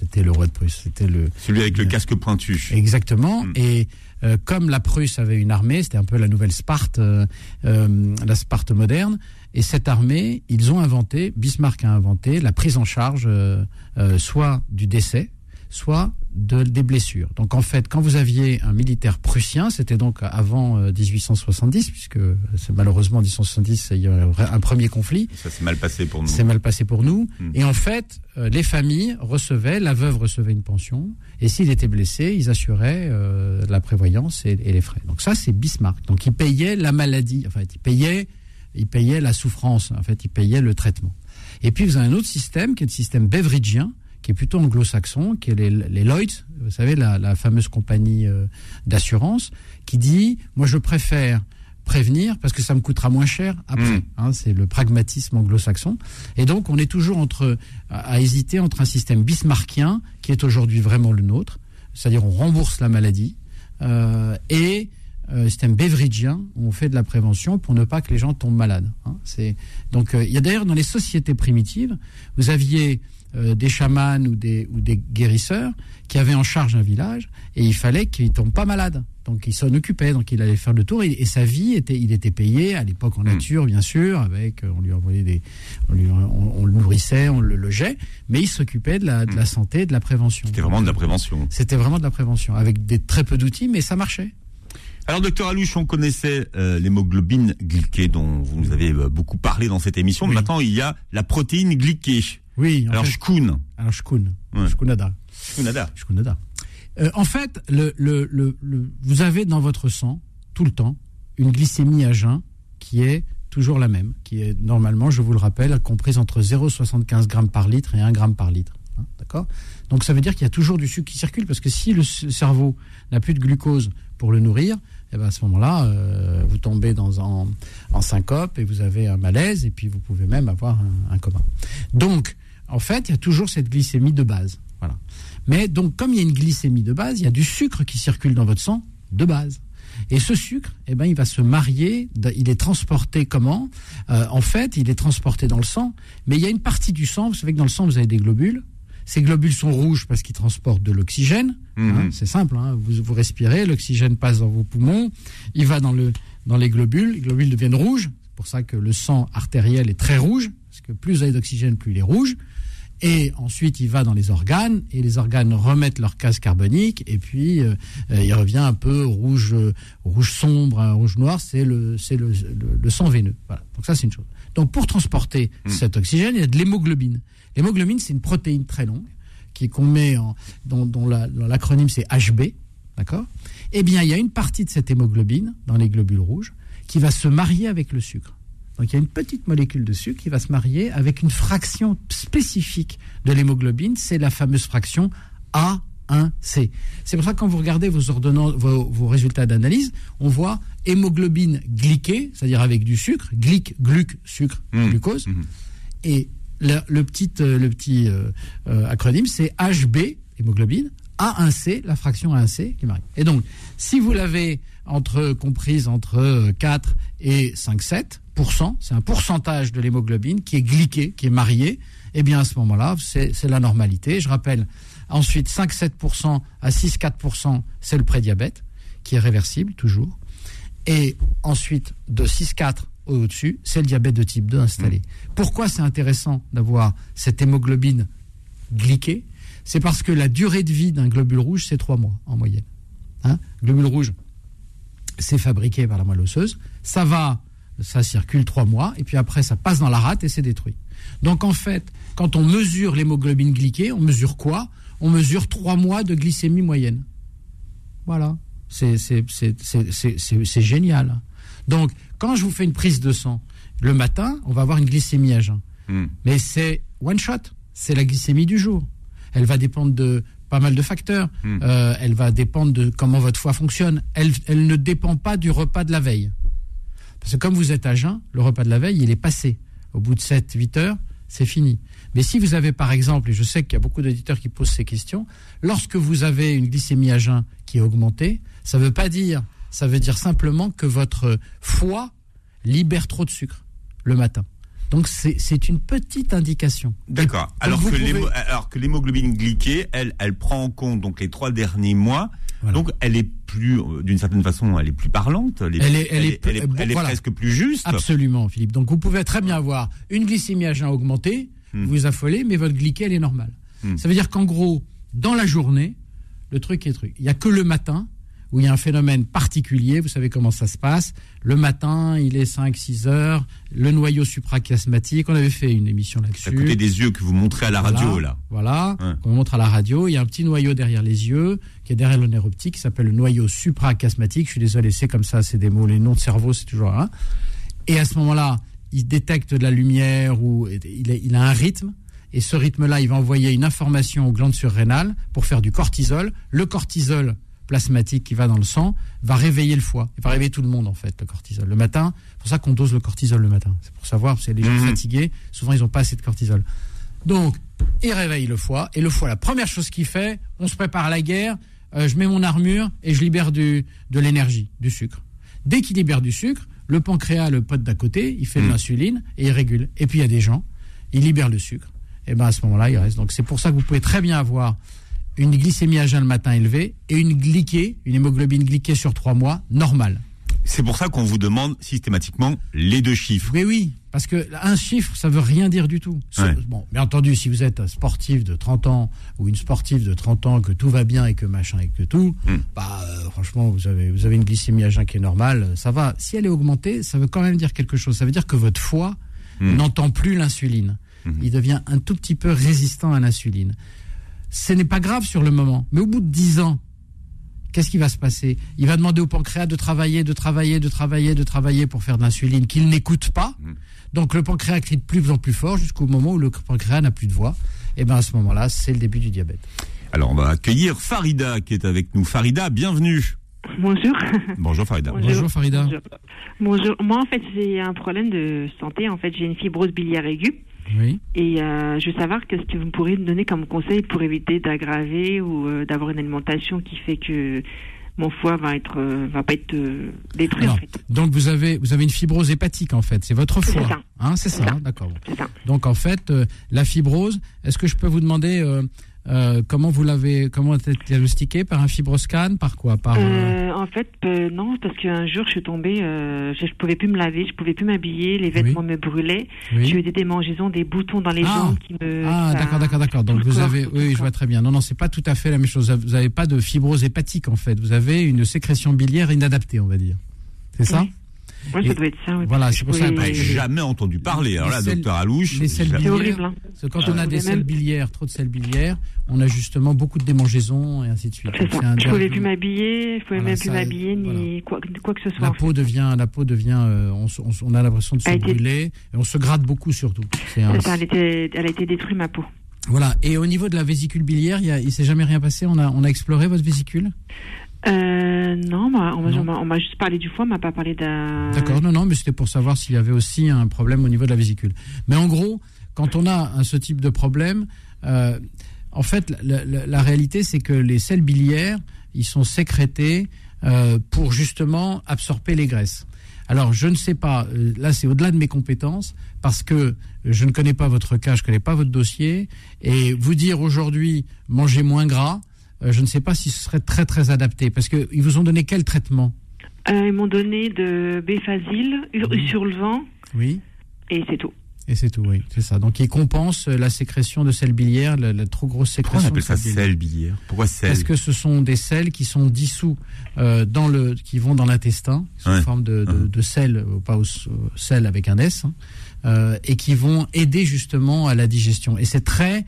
[SPEAKER 3] Celui
[SPEAKER 2] avec le casque pointu.
[SPEAKER 3] Exactement. Et comme la Prusse avait une armée, c'était un peu la nouvelle Sparte, la Sparte moderne. Et cette armée, Bismarck a inventé la prise en charge soit du décès, soit des blessures. Donc en fait, quand vous aviez un militaire prussien, c'était donc avant 1870, puisque c'est malheureusement en 1870, il y a un premier conflit.
[SPEAKER 2] Ça s'est mal passé pour nous.
[SPEAKER 3] C'est mal passé pour nous. Et en fait, les familles la veuve recevait une pension, et s'il était blessé, ils assuraient la prévoyance et les frais. Donc ça, c'est Bismarck. Donc il payait la maladie, en fait, il payait la souffrance, en fait, il payait le traitement. Et puis vous avez un autre système, qui est le système beveridgien, qui est plutôt anglo-saxon, qui est les Lloyds, vous savez, la fameuse compagnie d'assurance, qui dit, moi je préfère prévenir parce que ça me coûtera moins cher après. C'est le pragmatisme anglo-saxon. Et donc on est toujours à hésiter entre un système bismarckien, qui est aujourd'hui vraiment le nôtre, c'est-à-dire on rembourse la maladie, et système beveridgien, où on fait de la prévention pour ne pas que les gens tombent malades. Donc il y a d'ailleurs dans les sociétés primitives, vous aviez des chamans ou des guérisseurs qui avaient en charge un village, et il fallait qu'il ne tombe pas malade. Donc il s'en occupait, donc il allait faire le tour, et sa vie il était payé à l'époque en nature, bien sûr, avec on lui envoyait on le nourrissait, on le logeait, mais il s'occupait de la santé, de la prévention.
[SPEAKER 2] C'était vraiment de la prévention.
[SPEAKER 3] C'était vraiment de la prévention, avec très peu d'outils, mais ça marchait.
[SPEAKER 2] Alors, docteur Alouche, on connaissait l'hémoglobine glyquée, dont vous nous avez beaucoup parlé dans cette émission.
[SPEAKER 3] Oui.
[SPEAKER 2] Maintenant, il y a la protéine glyquée.
[SPEAKER 3] Oui.
[SPEAKER 2] Alors, Shkoun.
[SPEAKER 3] Ouais. Shkounada. En fait, vous avez dans votre sang, tout le temps, une glycémie à jeun qui est toujours la même, qui est normalement, je vous le rappelle, comprise entre 0,75 g par litre et 1 g par litre. D'accord ? Donc ça veut dire qu'il y a toujours du sucre qui circule, parce que si le cerveau n'a plus de glucose pour le nourrir, et ben à ce moment-là, vous tombez en syncope et vous avez un malaise, et puis vous pouvez même avoir un coma. Donc, en fait, il y a toujours cette glycémie de base. Voilà. Mais donc, comme il y a une glycémie de base, il y a du sucre qui circule dans votre sang de base. Et ce sucre, eh ben, il va se marier, il est transporté comment ? En fait, il est transporté dans le sang, mais il y a une partie du sang, vous savez que dans le sang, vous avez des globules. Ces globules sont rouges parce qu'ils transportent de l'oxygène. C'est simple, vous respirez, l'oxygène passe dans vos poumons, il va dans les globules deviennent rouges. C'est pour ça que le sang artériel est très rouge, parce que plus vous avez d'oxygène, plus il est rouge. Et ensuite, il va dans les organes, et les organes remettent leur gaz carbonique, et puis il revient un peu rouge sombre, rouge noir, c'est le sang veineux. Voilà. Donc ça, c'est une chose. Donc pour transporter cet oxygène, il y a de l'hémoglobine. L'hémoglobine, c'est une protéine très longue qu'on met dont l'acronyme c'est HB, d'accord ? Eh bien, il y a une partie de cette hémoglobine dans les globules rouges qui va se marier avec le sucre. Donc, il y a une petite molécule de sucre qui va se marier avec une fraction spécifique de l'hémoglobine. C'est la fameuse fraction A A1C. C'est pour ça que quand vous regardez vos résultats d'analyse, on voit hémoglobine glyquée, c'est-à-dire avec du sucre, gluc, sucre, glucose, et le petit acronyme, c'est HB, hémoglobine, A1C, la fraction A1C qui varie. Et donc, si vous l'avez comprise entre 4 et 5,7%, c'est un pourcentage de l'hémoglobine qui est glyqué, qui est marié, eh bien à ce moment-là, c'est la normalité. Je rappelle, ensuite 5,7% à 6,4%, c'est le prédiabète, qui est réversible toujours. Et ensuite, de 6,4 au-dessus, c'est le diabète de type 2 installé. Pourquoi c'est intéressant d'avoir cette hémoglobine glyquée ? C'est parce que la durée de vie d'un globule rouge, c'est 3 mois en moyenne. Globule rouge, c'est fabriqué par la moelle osseuse. Ça circule 3 mois, et puis après, ça passe dans la rate et c'est détruit. Donc en fait, quand on mesure l'hémoglobine glyquée, on mesure quoi ? On mesure 3 mois de glycémie moyenne. Voilà. C'est génial. Donc, quand je vous fais une prise de sang, le matin, on va avoir une glycémie à jeun. Mais c'est one shot. C'est la glycémie du jour. Elle va dépendre de pas mal de facteurs. Elle va dépendre de comment votre foie fonctionne. Elle ne dépend pas du repas de la veille. Parce que comme vous êtes à jeun, le repas de la veille, il est passé. Au bout de 7-8 heures, c'est fini. Mais si vous avez, par exemple, et je sais qu'il y a beaucoup d'auditeurs qui posent ces questions, lorsque vous avez une glycémie à jeun qui est augmentée, ça veut dire simplement que votre foie libère trop de sucre le matin. Donc c'est une petite indication.
[SPEAKER 2] D'accord. Alors que l'hémoglobine glyquée, elle prend en compte donc les 3 derniers mois. Voilà. Donc elle est plus, d'une certaine façon, elle est plus parlante. Elle est
[SPEAKER 3] voilà.
[SPEAKER 2] Presque plus juste.
[SPEAKER 3] Absolument, Philippe. Donc vous pouvez très bien avoir une glycémie à jeun augmentée, vous vous affolez, mais votre glyquée, elle est normale. Ça veut dire qu'en gros, dans la journée, le truc est truc. Il n'y a que le matin où il y a un phénomène particulier, vous savez comment ça se passe. Le matin, il est 5-6 heures, le noyau suprachiasmatique, on avait fait une émission là-dessus.
[SPEAKER 2] À côté des yeux que vous montrez à la radio, là.
[SPEAKER 3] Voilà, on montre à la radio, il y a un petit noyau derrière les yeux, qui est derrière le nerf optique, qui s'appelle le noyau suprachiasmatique. Je suis désolé, c'est comme ça, c'est des mots, les noms de cerveau, c'est toujours un. Et à ce moment-là, il détecte de la lumière, ou il a un rythme, et ce rythme-là, il va envoyer une information aux glandes surrénales pour faire du cortisol. Le cortisol plasmatique qui va dans le sang va réveiller le foie. Il va réveiller tout le monde, en fait, le cortisol. Le matin, c'est pour ça qu'on dose le cortisol le matin. C'est pour savoir, parce que les gens fatigués, souvent, ils n'ont pas assez de cortisol. Donc, il réveille le foie. Et le foie, la première chose qu'il fait, on se prépare à la guerre, je mets mon armure et je libère de l'énergie, du sucre. Dès qu'il libère du sucre, le pancréas, le pote d'à côté, il fait de l'insuline et il régule. Et puis, il y a des gens, ils libèrent le sucre. Et bien, à ce moment-là, il reste. Donc, c'est pour ça que vous pouvez très bien avoir une glycémie à jeun le matin élevée et une hémoglobine glyquée sur 3 mois normale.
[SPEAKER 2] C'est pour ça qu'on vous demande systématiquement les 2 chiffres.
[SPEAKER 3] Oui, parce que un chiffre, ça veut rien dire du tout.
[SPEAKER 2] Ouais.
[SPEAKER 3] Bon, bien entendu, si vous êtes un sportif de 30 ans ou une sportive de 30 ans, que tout va bien et que machin et que tout, franchement, vous avez une glycémie à jeun qui est normale, ça va. Si elle est augmentée, ça veut quand même dire quelque chose. Ça veut dire que votre foie n'entend plus l'insuline. Il devient un tout petit peu résistant à l'insuline. Ce n'est pas grave sur le moment, mais au bout de 10 ans, qu'est-ce qui va se passer ? Il va demander au pancréas de travailler pour faire de l'insuline qu'il n'écoute pas. Donc le pancréas crie de plus en plus fort jusqu'au moment où le pancréas n'a plus de voix. Et bien à ce moment-là, c'est le début du diabète.
[SPEAKER 2] Alors on va accueillir Farida qui est avec nous. Farida, bienvenue.
[SPEAKER 4] Bonjour.
[SPEAKER 2] Bonjour Farida.
[SPEAKER 3] Bonjour Farida.
[SPEAKER 4] Bonjour. Moi en fait j'ai un problème de santé. En fait j'ai une fibrose biliaire aiguë.
[SPEAKER 3] Oui.
[SPEAKER 4] Et je veux savoir qu'est-ce que vous pourriez me donner comme conseil pour éviter d'aggraver ou d'avoir une alimentation qui fait que mon foie va pas être détruit.
[SPEAKER 3] Alors,
[SPEAKER 4] en fait.
[SPEAKER 3] Donc vous avez une fibrose hépatique en fait, c'est votre foie.
[SPEAKER 4] C'est ça.
[SPEAKER 3] C'est ça. D'accord.
[SPEAKER 4] C'est ça.
[SPEAKER 3] Donc en fait, la fibrose, est-ce que je peux vous demander comment a été diagnostiqué, par un fibroscan, par quoi,
[SPEAKER 4] En fait, non, parce qu'un jour je suis tombée, je pouvais plus me laver, je pouvais plus m'habiller, les vêtements me brûlaient, j'ai eu des démangeaisons, des boutons dans les jambes qui me.
[SPEAKER 3] D'accord. Donc vous avez, je vois très bien. Non, c'est pas tout à fait la même chose. Vous n'avez pas de fibrose hépatique en fait. Vous avez une sécrétion biliaire inadaptée, on va dire. C'est ça ?
[SPEAKER 4] Oui, ça doit être ça. Oui,
[SPEAKER 3] voilà, c'est pour ça.
[SPEAKER 2] J'ai jamais entendu parler. Alors là, docteur Alouche.
[SPEAKER 3] Les selles biliaires,
[SPEAKER 4] c'est horrible.
[SPEAKER 3] Parce que quand on a des selles biliaires, trop de selles biliaires, on a justement beaucoup de démangeaisons et ainsi de suite.
[SPEAKER 4] C'est ça. Je ne pouvais plus m'habiller, ni quoi que ce soit.
[SPEAKER 3] La peau devient, on a l'impression de se brûler et on se gratte beaucoup surtout.
[SPEAKER 4] Elle a été détruite, ma peau.
[SPEAKER 3] Voilà. Et au niveau de la vésicule biliaire, il s'est jamais rien passé. On a exploré votre vésicule?
[SPEAKER 4] Non, on m'a juste parlé du foie, on m'a pas parlé d'un...
[SPEAKER 3] D'accord, non, mais c'était pour savoir s'il y avait aussi un problème au niveau de la vésicule. Mais en gros, quand on a ce type de problème, en fait, la réalité, c'est que les sels biliaires, ils sont sécrétés pour justement absorber les graisses. Alors, je ne sais pas, là c'est au-delà de mes compétences, parce que je ne connais pas votre cas, je ne connais pas votre dossier, et vous dire aujourd'hui, mangez moins gras, je ne sais pas si ce serait très très adapté, parce qu'ils vous ont donné quel traitement?
[SPEAKER 4] Ils m'ont donné de Béfazil, Usurlevant,
[SPEAKER 3] oui.
[SPEAKER 4] Et c'est tout.
[SPEAKER 3] Et c'est tout, oui, c'est ça. Donc, il compense la sécrétion de sel biliaire, la trop grosse sécrétion.
[SPEAKER 2] Pourquoi on appelle ça sel biliaire? Pourquoi sel?
[SPEAKER 3] Parce que ce sont des sels qui sont dissous qui vont dans l'intestin, sous forme de sel, pas au sel avec un S, et qui vont aider justement à la digestion. Et c'est très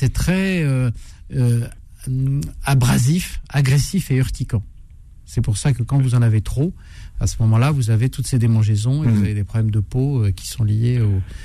[SPEAKER 3] abrasif, agressif et urticant. C'est pour ça que quand vous en avez trop, à ce moment-là, vous avez toutes ces démangeaisons et vous avez des problèmes de peau qui sont liés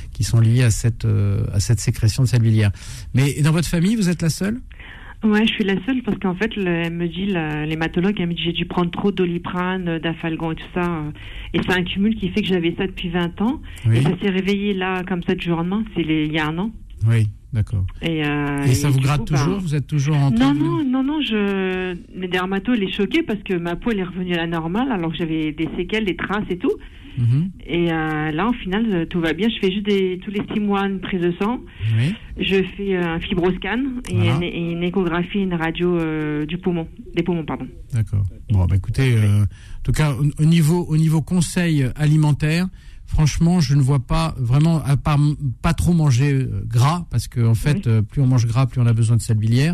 [SPEAKER 3] à cette sécrétion de sel biliaire. Mais dans votre famille, vous êtes la seule?
[SPEAKER 4] Ouais, je suis la seule parce qu'en fait, elle me dit, l'hématologue, elle me dit j'ai dû prendre trop de Doliprane, d'Afalgan et tout ça. Et c'est un cumul qui fait que j'avais ça depuis 20 ans. Oui. Et ça s'est réveillé là, comme ça, du jour au lendemain. C'est il y a un an.
[SPEAKER 3] Oui, d'accord. Et ça vous gratte toujours? Vous êtes toujours en train de...
[SPEAKER 4] Non, les dermatos, elle est choquée parce que ma peau, elle est revenue à la normale alors que j'avais des séquelles, des traces et tout. Et là, en final, tout va bien. Je fais juste tous les 6 mois une prise de sang. Oui. Je fais un fibroscan et une échographie, une radio des poumons, pardon.
[SPEAKER 3] D'accord. Bon, écoutez, en tout cas, au niveau conseil alimentaire, franchement, je ne vois pas vraiment, à part pas trop manger gras, parce que en fait, plus on mange gras, plus on a besoin de sel biliaire.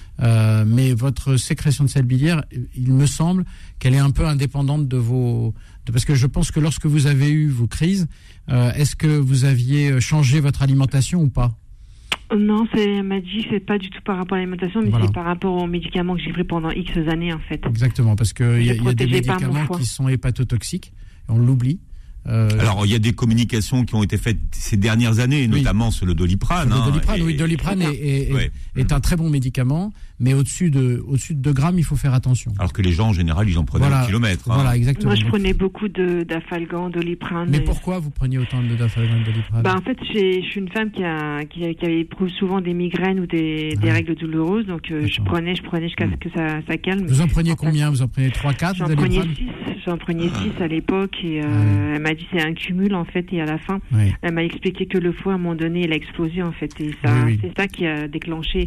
[SPEAKER 3] Mais votre sécrétion de sel biliaire, il me semble qu'elle est un peu indépendante parce que je pense que lorsque vous avez eu vos crises, est-ce que vous aviez changé votre alimentation ou pas?
[SPEAKER 4] Non, elle m'a dit que c'est pas du tout par rapport à l'alimentation, mais c'est par rapport aux médicaments que j'ai pris pendant X années en fait.
[SPEAKER 3] Exactement, parce qu'il y a des médicaments qui sont hépatotoxiques, on l'oublie.
[SPEAKER 2] Alors, il y a des communications qui ont été faites ces dernières années, notamment sur le Doliprane.
[SPEAKER 3] Le Doliprane est un très bon médicament, mais au-dessus de 2 grammes, il faut faire attention.
[SPEAKER 2] Alors que les gens, en général, ils en prenaient un kilomètre.
[SPEAKER 3] Voilà, exactement.
[SPEAKER 4] Moi, je prenais beaucoup d'Afalgan, Doliprane.
[SPEAKER 3] Mais pourquoi vous preniez autant d'Afalgan, Doliprane?
[SPEAKER 4] En fait, je suis une femme qui éprouve souvent des migraines ou des règles douloureuses, donc je prenais jusqu'à ce que ça calme.
[SPEAKER 3] Vous en preniez combien? Vous en prenez 3, 4?
[SPEAKER 4] J'en prenais 6 à l'époque, et elle m'a dit c'est un cumul en fait, et à la fin elle m'a expliqué que le foie à un moment donné il a explosé en fait, et ça c'est ça qui a déclenché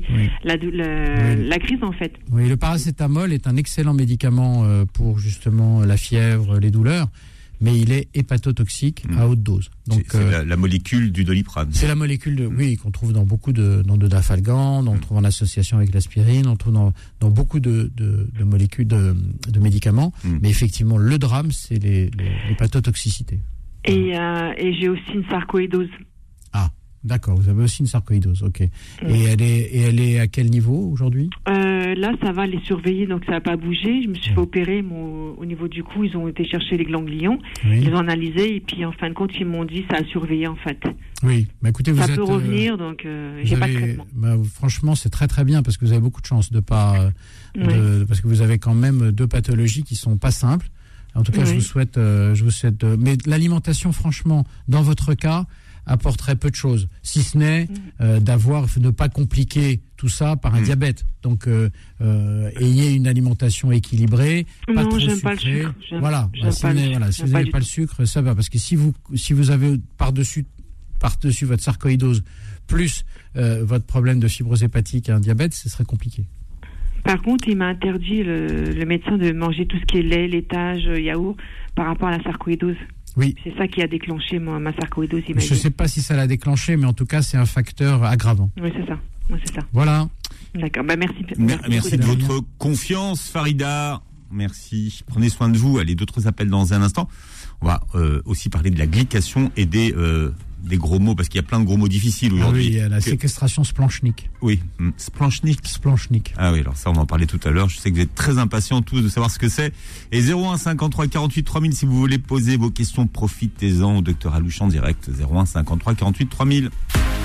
[SPEAKER 4] la crise en fait.
[SPEAKER 3] Oui, le paracétamol est un excellent médicament pour justement la fièvre, les douleurs, mais il est hépatotoxique à haute dose. Donc
[SPEAKER 2] c'est la molécule du Doliprane.
[SPEAKER 3] C'est la molécule qu'on trouve dans beaucoup d'Afalgan, on trouve en association avec l'aspirine, on trouve dans beaucoup de molécules de médicaments, mais effectivement le drame c'est l'hépatotoxicité.
[SPEAKER 4] Et j'ai aussi une sarcoïdose.
[SPEAKER 3] Ah, d'accord, vous avez aussi une sarcoïdose, ok. Et elle est à quel niveau aujourd'hui?
[SPEAKER 4] Là, ça va, les surveiller, donc ça n'a pas bougé. Je me suis fait opérer au niveau du cou, ils ont été chercher les ganglions, ils ont analysé, et puis en fin de compte, ils m'ont dit ça a surveillé en fait.
[SPEAKER 3] Oui, mais écoutez,
[SPEAKER 4] ça peut revenir, donc j'ai pas de traitement.
[SPEAKER 3] Franchement, c'est très très bien, parce que vous avez beaucoup de chance parce que vous avez quand même 2 pathologies qui sont pas simples. En tout cas, je vous souhaite. Mais l'alimentation, franchement, dans votre cas, apporterait peu de choses, si ce n'est ne pas compliquer tout ça par un diabète. Donc, ayez une alimentation équilibrée, pas trop sucrée.
[SPEAKER 4] Pas le sucre.
[SPEAKER 3] Si vous n'avez pas le sucre, ça va. Parce que si vous avez par-dessus votre sarcoïdose plus votre problème de fibrose hépatique et un diabète, ce serait compliqué.
[SPEAKER 4] Par contre, il m'a interdit, le médecin, de manger tout ce qui est lait, laitage, yaourt, par rapport à la sarcoïdose.
[SPEAKER 3] Oui.
[SPEAKER 4] C'est ça qui a déclenché ma sarcoïdose.
[SPEAKER 3] Je ne sais pas si ça l'a déclenché, mais en tout cas, c'est un facteur aggravant.
[SPEAKER 4] Oui, c'est ça.
[SPEAKER 3] Voilà.
[SPEAKER 4] D'accord. Merci.
[SPEAKER 2] Merci de votre confiance, Farida. Merci. Prenez soin de vous. Allez, d'autres appels dans un instant. On va aussi parler de la glycation et des gros mots, parce qu'il y a plein de gros mots difficiles aujourd'hui.
[SPEAKER 3] Oui, la séquestration splanchnique.
[SPEAKER 2] Oui, splanchnique. Ah oui, alors ça, on en parlait tout à l'heure. Je sais que vous êtes très impatients tous de savoir ce que c'est. Et 01 53 48 3000, si vous voulez poser vos questions, profitez-en au docteur Alouche en direct. 01 53 48 3000.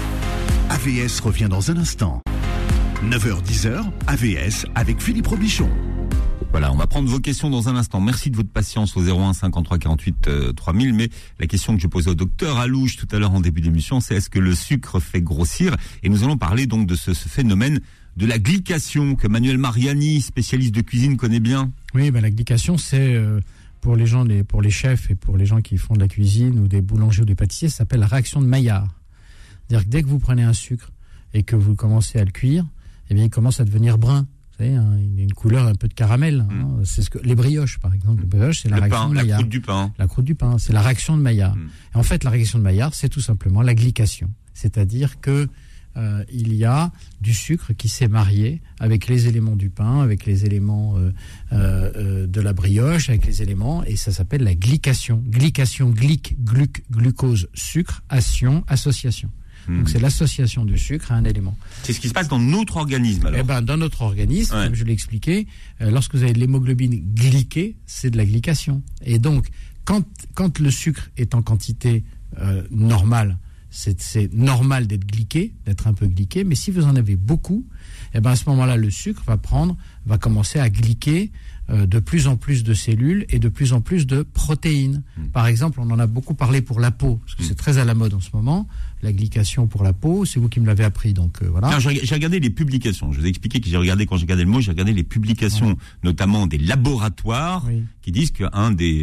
[SPEAKER 1] AVS revient dans un instant. 9h-10h, AVS avec Philippe Robichon.
[SPEAKER 2] Voilà, on va prendre vos questions dans un instant. Merci de votre patience au 01 53 48 3000. Mais la question que je posais au docteur Alouche tout à l'heure en début d'émission, c'est est-ce que le sucre fait grossir? Et nous allons parler donc de ce phénomène de la glycation que Manuel Mariani, spécialiste de cuisine, connaît bien.
[SPEAKER 3] Oui, la glycation, c'est pour les gens, pour les chefs et pour les gens qui font de la cuisine ou des boulangers ou des pâtissiers, ça s'appelle la réaction de Maillard. C'est-à-dire que dès que vous prenez un sucre et que vous commencez à le cuire, eh bien, il commence à devenir brun. Vous savez, il a une couleur un peu de caramel. C'est ce que les brioches, par exemple. Les brioches, c'est la réaction de Maillard.
[SPEAKER 2] La croûte du pain.
[SPEAKER 3] La croûte du pain, c'est la réaction de Maillard. Et en fait, la réaction de Maillard, c'est tout simplement la glycation. C'est-à-dire que il y a du sucre qui s'est marié avec les éléments du pain, avec les éléments de la brioche, avec les éléments, et ça s'appelle la glycation. Glycation, glucose, sucre, ation, association. Donc c'est l'association du sucre à un élément.
[SPEAKER 2] C'est ce qui se passe dans notre organisme alors.
[SPEAKER 3] Dans notre organisme, comme je l'ai expliqué, lorsque vous avez de l'hémoglobine glyquée, c'est de la glycation. Et donc, quand le sucre est en quantité normale, c'est normal d'être glyqué, d'être un peu glyqué, mais si vous en avez beaucoup, à ce moment-là, le sucre va commencer à glyquer de plus en plus de cellules et de plus en plus de protéines. Par exemple, on en a beaucoup parlé pour la peau, parce que c'est très à la mode en ce moment, la glycation pour la peau, c'est vous qui me l'avez appris, donc voilà.
[SPEAKER 2] Non, j'ai regardé les publications, je vous ai expliqué que quand j'ai regardé le mot, j'ai regardé les publications, notamment des laboratoires, qui disent qu'un des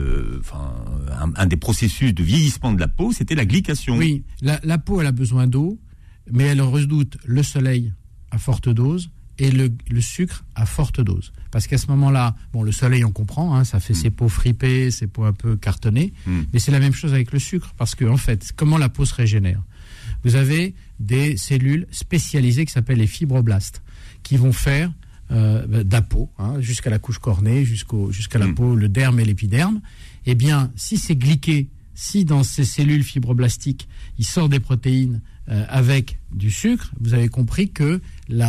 [SPEAKER 2] processus de vieillissement de la peau, c'était la glycation.
[SPEAKER 3] Oui, la peau, elle a besoin d'eau, mais elle redoute le soleil à forte dose, et le sucre à forte dose. Parce qu'à ce moment-là, le soleil, on comprend, ça fait ses peaux fripées, ses peaux un peu cartonnées, mais c'est la même chose avec le sucre, parce que, en fait, comment la peau se régénère? Vous avez des cellules spécialisées qui s'appellent les fibroblastes, qui vont faire de la peau, jusqu'à la couche cornée, jusqu'à la peau, le derme et l'épiderme. Eh bien, si c'est glyqué, si dans ces cellules fibroblastiques, il sort des protéines avec du sucre, vous avez compris que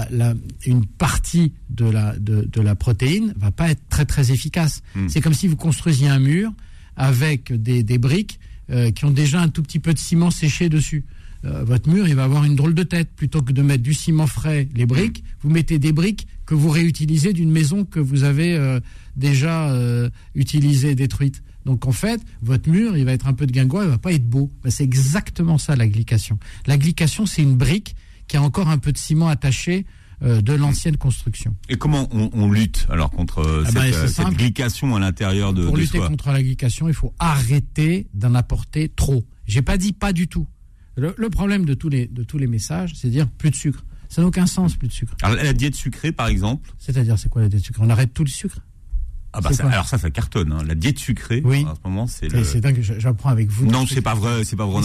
[SPEAKER 3] une partie de la protéine va pas être très très efficace. C'est comme si vous construisiez un mur avec des briques qui ont déjà un tout petit peu de ciment séché dessus. Votre mur, il va avoir une drôle de tête. Plutôt que de mettre du ciment frais, les briques, vous mettez des briques que vous réutilisez d'une maison que vous avez déjà utilisée, détruite. Donc en fait, votre mur, il va être un peu de guingois, il va pas être beau. C'est exactement ça la glycation. La glycation, c'est une brique qui a encore un peu de ciment attaché de l'ancienne construction.
[SPEAKER 2] Et comment on lutte alors contre cette glycation à l'intérieur de soi?
[SPEAKER 3] Pour lutter contre la glycation, il faut arrêter d'en apporter trop. J'ai pas dit pas du tout. Le problème de tous les messages, c'est de dire plus de sucre. Ça n'a aucun sens, plus de sucre.
[SPEAKER 2] Alors la diète sucrée, par exemple.
[SPEAKER 3] C'est-à-dire, c'est quoi la diète sucrée? On arrête tout le sucre?
[SPEAKER 2] Alors ça cartonne. La diète sucrée, en ce moment, c'est
[SPEAKER 3] dingue, j'apprends avec vous.
[SPEAKER 2] Non, c'est pas vrai.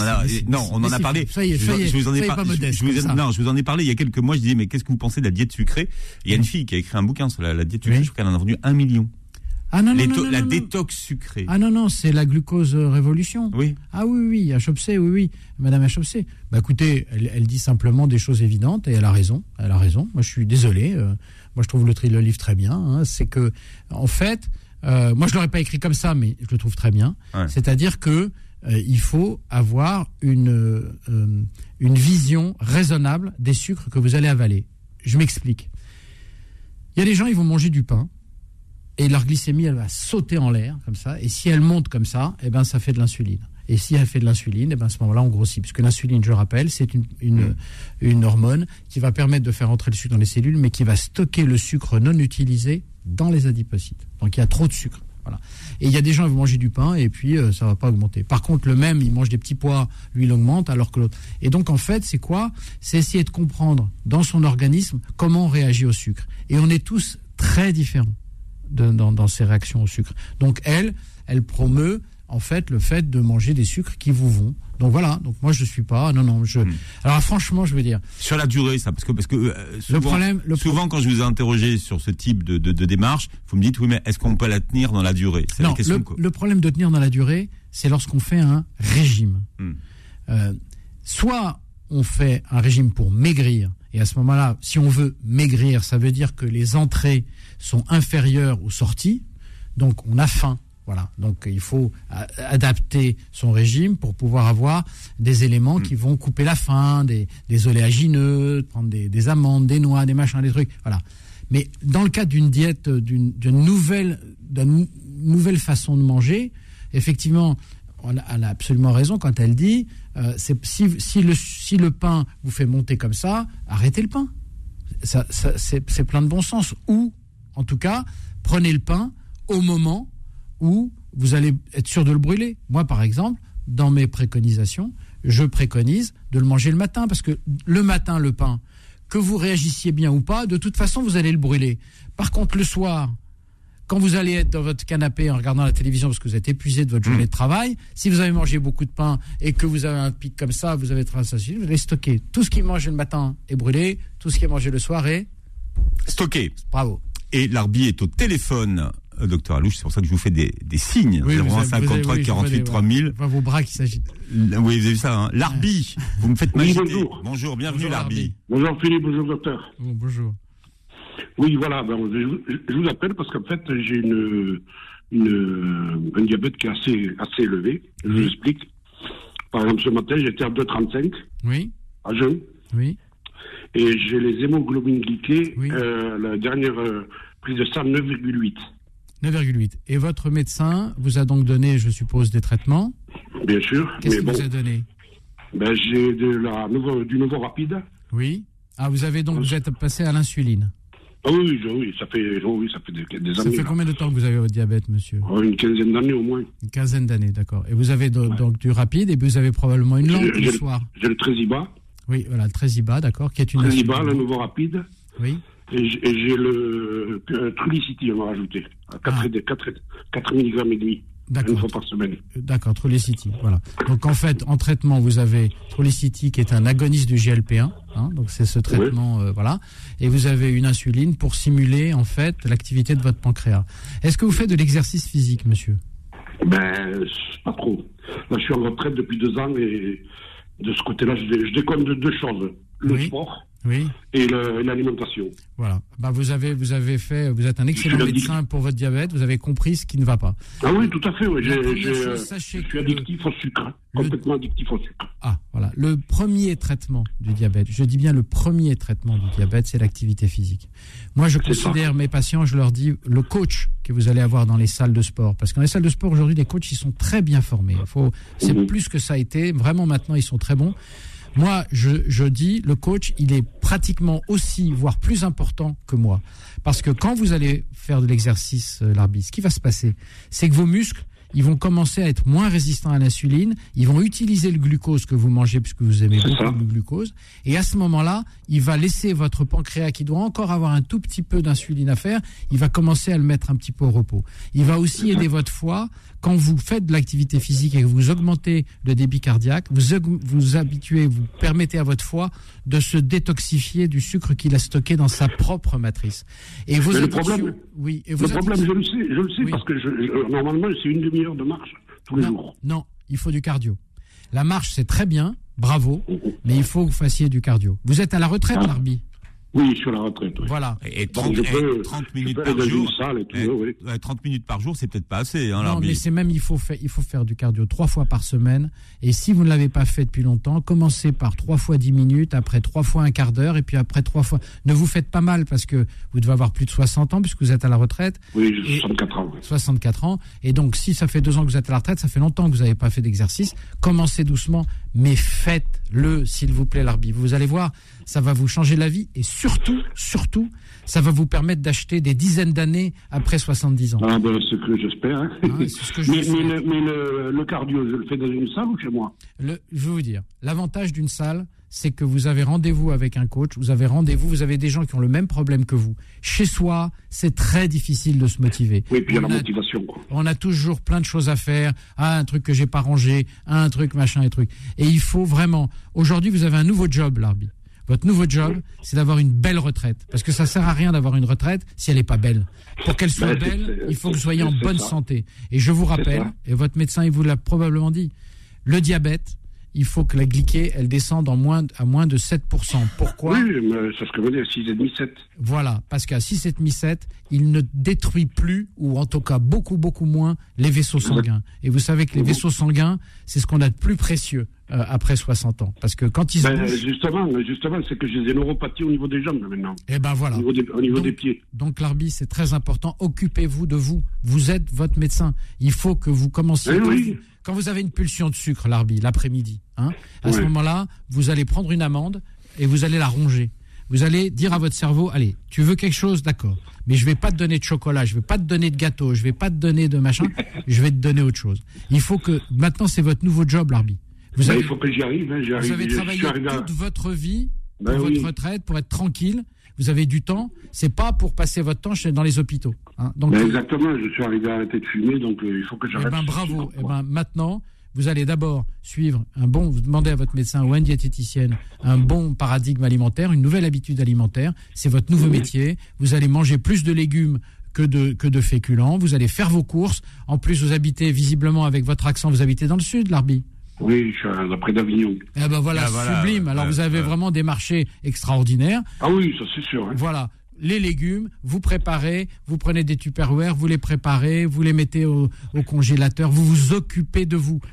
[SPEAKER 2] On en a parlé. Je vous en ai parlé il y a quelques mois. Je disais, mais qu'est-ce que vous pensez de la diète sucrée? Il y a une fille qui a écrit un bouquin sur la diète sucrée. Je crois qu'elle en a vendu 1 million.
[SPEAKER 3] Ah non,
[SPEAKER 2] la détox sucrée.
[SPEAKER 3] Ah non, c'est la glucose révolution.
[SPEAKER 2] Oui.
[SPEAKER 3] Ah oui, Achopsé, oui. Madame Achopsé. Écoutez, elle dit simplement des choses évidentes et elle a raison. Moi, je suis désolé. Moi, je trouve le livre très bien. C'est que, en fait, moi, je l'aurais pas écrit comme ça, mais je le trouve très bien. Ouais. C'est-à-dire que il faut avoir une vision raisonnable des sucres que vous allez avaler. Je m'explique. Il y a des gens, ils vont manger du pain. Et leur glycémie, elle va sauter en l'air, comme ça. Et si elle monte comme ça, ça fait de l'insuline. Et si elle fait de l'insuline, à ce moment-là, on grossit. Puisque l'insuline, je rappelle, c'est une hormone qui va permettre de faire entrer le sucre dans les cellules, mais qui va stocker le sucre non utilisé dans les adipocytes. Donc, il y a trop de sucre. Voilà. Et il y a des gens qui vont manger du pain, et puis ça ne va pas augmenter. Par contre, le même, il mange des petits pois, lui, il augmente, alors que l'autre. Et donc, en fait, c'est quoi? C'est essayer de comprendre dans son organisme comment on réagit au sucre. Et on est tous très différents dans ses réactions au sucre. Donc elle promeut en fait le fait de manger des sucres qui vous vont. Donc voilà. Donc moi je suis pas. Alors franchement je veux dire.
[SPEAKER 2] Sur la durée ça parce que souvent quand je vous ai interrogé sur ce type de démarche, vous me dites oui mais est-ce qu'on peut la tenir dans la durée? C'est
[SPEAKER 3] non.
[SPEAKER 2] La question
[SPEAKER 3] le problème de tenir dans la durée, c'est lorsqu'on fait un régime. Soit on fait un régime pour maigrir. Et à ce moment-là, si on veut maigrir, ça veut dire que les entrées sont inférieures aux sorties. Donc, on a faim. Voilà. Donc il faut adapter son régime pour pouvoir avoir des éléments qui vont couper la faim, des oléagineux, prendre des amandes, des noix, des machins, des trucs. Voilà. Mais dans le cas d'une diète, d'une nouvelle façon de manger, effectivement, elle a absolument raison quand elle dit si le pain vous fait monter comme ça, arrêtez le pain. C'est plein de bon sens. Ou, en tout cas, prenez le pain au moment où vous allez être sûr de le brûler. Moi, par exemple, dans mes préconisations, je préconise de le manger le matin, parce que le matin, le pain, que vous réagissiez bien ou pas, de toute façon, vous allez le brûler. Par contre, le soir, quand vous allez être dans votre canapé en regardant la télévision parce que vous êtes épuisé de votre journée de travail, si vous avez mangé beaucoup de pain et que vous avez un pic comme ça, vous avez traversé, vous allez stocker. Tout ce qui est mangé le matin est brûlé, tout ce qui est mangé le soir est
[SPEAKER 2] stocké.
[SPEAKER 3] Bravo.
[SPEAKER 2] Et l'Arbi est au téléphone, docteur Alouche, c'est pour ça que je vous fais des signes.
[SPEAKER 3] Oui,
[SPEAKER 2] 01 53 48 3000.
[SPEAKER 3] Vos bras qui s'agitent.
[SPEAKER 2] Oui, vous avez vu ça, hein. L'Arbi, vous me faites m'agiter.
[SPEAKER 5] Bonjour,
[SPEAKER 2] bienvenue l'Arbi.
[SPEAKER 5] Bonjour Philippe, bonjour docteur.
[SPEAKER 3] Bonjour.
[SPEAKER 5] Oui, voilà, je vous appelle parce qu'en fait, j'ai un diabète qui est assez élevé. Je vous explique. Par exemple, ce matin, j'étais à 2,35.
[SPEAKER 3] Oui.
[SPEAKER 5] À jeun.
[SPEAKER 3] Oui.
[SPEAKER 5] Et j'ai les hémoglobines glyquées, la dernière prise de sang, 9,8.
[SPEAKER 3] 9,8. Et votre médecin vous a donc donné, je suppose, des traitements ?
[SPEAKER 5] Bien sûr.
[SPEAKER 3] Qu'est-ce qu'il vous a donné ?
[SPEAKER 5] J'ai du Novo Rapide.
[SPEAKER 3] Oui. Ah, vous êtes passé à l'insuline.
[SPEAKER 5] Ah oui, ça fait des années.
[SPEAKER 3] Ça fait combien de temps que vous avez votre diabète, monsieur ?
[SPEAKER 5] Une quinzaine d'années au moins.
[SPEAKER 3] Une quinzaine d'années, d'accord. Et vous avez donc du rapide et vous avez probablement une lampe le soir.
[SPEAKER 5] J'ai le Tresiba.
[SPEAKER 3] Oui, voilà, le Tresiba, d'accord, qui est une
[SPEAKER 5] Tresiba, le Novo Rapide.
[SPEAKER 3] Oui.
[SPEAKER 5] Et j'ai le Trulicity, on m'a rajouté, à 4 mg et demi.
[SPEAKER 3] D'accord.
[SPEAKER 5] Une fois par semaine.
[SPEAKER 3] D'accord, Trulicity, voilà. Donc en fait, en traitement, vous avez Trulicity qui est un agoniste du GLP-1, hein, donc c'est ce traitement, voilà. Et vous avez une insuline pour simuler en fait l'activité de votre pancréas. Est-ce que vous faites de l'exercice physique, monsieur ?
[SPEAKER 5] Pas trop. Là, je suis en retraite depuis 2 ans et de ce côté-là, je déconne de 2 choses. Le sport. Oui. Et l'alimentation.
[SPEAKER 3] Voilà. Vous êtes un excellent médecin pour votre diabète. Vous avez compris ce qui ne va pas.
[SPEAKER 5] Ah oui, tout à fait. Oui. Je suis addictif au sucre. Complètement addictif au sucre.
[SPEAKER 3] Ah, voilà. Le premier traitement du diabète, je dis bien le premier traitement du diabète, c'est l'activité physique. Moi, je considère mes patients, je leur dis, le coach que vous allez avoir dans les salles de sport. Parce que dans les salles de sport, aujourd'hui, les coachs, ils sont très bien formés. C'est plus que ça a été. Vraiment, maintenant, ils sont très bons. Moi, je dis, le coach, il est pratiquement aussi, voire plus important que moi. Parce que quand vous allez faire de l'exercice, l'Arbi, ce qui va se passer, c'est que vos muscles, ils vont commencer à être moins résistants à l'insuline, ils vont utiliser le glucose que vous mangez puisque vous aimez beaucoup le glucose, et à ce moment-là, il va laisser votre pancréas qui doit encore avoir un tout petit peu d'insuline à faire, il va commencer à le mettre un petit peu au repos. Il va aussi aider votre foie. Quand vous faites de l'activité physique et que vous augmentez le débit cardiaque, vous permettez à votre foie de se détoxifier du sucre qu'il a stocké dans sa propre matrice. Et vos
[SPEAKER 5] problème, je le sais, parce que normalement, c'est une demi-heure de marche tous les jours.
[SPEAKER 3] Non, il faut du cardio. La marche, c'est très bien, bravo, mais il faut que vous fassiez du cardio. Vous êtes à la retraite, l'Arbi ?
[SPEAKER 5] Oui, je suis à la retraite. Oui.
[SPEAKER 3] Voilà.
[SPEAKER 2] Et 30 minutes par jour. 30 minutes par jour, c'est peut-être pas assez, hein,
[SPEAKER 3] non, mais c'est même, il faut faire du cardio 3 fois par semaine. Et si vous ne l'avez pas fait depuis longtemps, commencez par 3 fois 10 minutes, après 3 fois un quart d'heure, et puis après 3 fois. Ne vous faites pas mal parce que vous devez avoir plus de 60 ans puisque vous êtes à la retraite.
[SPEAKER 5] Oui, j'ai 64 ans. Oui.
[SPEAKER 3] 64 ans. Et donc, si ça fait 2 ans que vous êtes à la retraite, ça fait longtemps que vous n'avez pas fait d'exercice. Commencez doucement, mais faites-le, s'il vous plaît, l'Arbi. Vous allez voir, ça va vous changer la vie et surtout, ça va vous permettre d'acheter des dizaines d'années après 70 ans.
[SPEAKER 5] Ah ben, c'est ce que j'espère. Hein.
[SPEAKER 3] C'est ce que mais
[SPEAKER 5] le cardio, je le fais dans une salle ou chez moi ?
[SPEAKER 3] Je vais vous dire, l'avantage d'une salle, c'est que vous avez rendez-vous avec un coach, vous avez des gens qui ont le même problème que vous. Chez soi, c'est très difficile de se motiver.
[SPEAKER 5] Oui, puis il y a la motivation. Quoi.
[SPEAKER 3] On a toujours plein de choses à faire. Ah, un truc que j'ai pas rangé, un truc, machin et truc. Et il faut vraiment... Aujourd'hui, vous avez un nouveau job, l'Arbi. Votre nouveau job, c'est d'avoir une belle retraite. Parce que ça sert à rien d'avoir une retraite si elle n'est pas belle. Pour qu'elle soit belle, il faut que vous soyez en bonne santé. Et je vous rappelle, et votre médecin, il vous l'a probablement dit, le diabète, il faut que la glyquée, elle descende à moins de 7%. Pourquoi ?
[SPEAKER 5] Oui, mais c'est ce que vous dites, 6,5, 7.
[SPEAKER 3] Voilà, parce qu'à 6,5, 7, il ne détruit plus, ou en tout cas beaucoup, beaucoup moins, les vaisseaux sanguins. Et vous savez que les vaisseaux sanguins, c'est ce qu'on a de plus précieux après 60 ans. Parce que quand ils se bougent...
[SPEAKER 5] Justement, c'est que j'ai des neuropathies au niveau des jambes maintenant.
[SPEAKER 3] Et ben voilà.
[SPEAKER 5] Au niveau des pieds.
[SPEAKER 3] Donc l'Arbi, c'est très important. Occupez-vous de vous. Vous êtes votre médecin. Il faut que vous commenciez... Quand vous avez une pulsion de sucre, l'Arbi, l'après-midi, à ce moment-là, vous allez prendre une amande et vous allez la ronger. Vous allez dire à votre cerveau, allez, tu veux quelque chose, d'accord, mais je vais pas te donner de chocolat, je vais pas te donner de gâteau, je vais pas te donner de machin, je vais te donner autre chose. Il faut que, maintenant c'est votre nouveau job, l'Arbi.
[SPEAKER 5] Il faut que j'y arrive.
[SPEAKER 3] Vous avez travaillé toute votre vie pour votre retraite, pour être tranquille. Vous avez du temps. C'est pas pour passer votre temps dans les hôpitaux. Donc,
[SPEAKER 5] exactement. Je suis arrivé à arrêter de fumer, donc il faut que j'arrête.
[SPEAKER 3] Bravo. Maintenant, vous allez d'abord suivre vous demandez à votre médecin ou à une diététicienne un bon paradigme alimentaire, une nouvelle habitude alimentaire. C'est votre nouveau métier. Vous allez manger plus de légumes que de féculents. Vous allez faire vos courses. En plus, vous habitez visiblement avec votre accent. Vous habitez dans le sud, l'Arbi.
[SPEAKER 5] Oui, je suis près d'Avignon.
[SPEAKER 3] Voilà, sublime. Alors vous avez vraiment des marchés extraordinaires.
[SPEAKER 5] Ah oui, ça c'est sûr.
[SPEAKER 3] Voilà. Les légumes, vous préparez, vous prenez des Tupperware, vous les préparez, vous les mettez au congélateur, vous vous occupez de vous.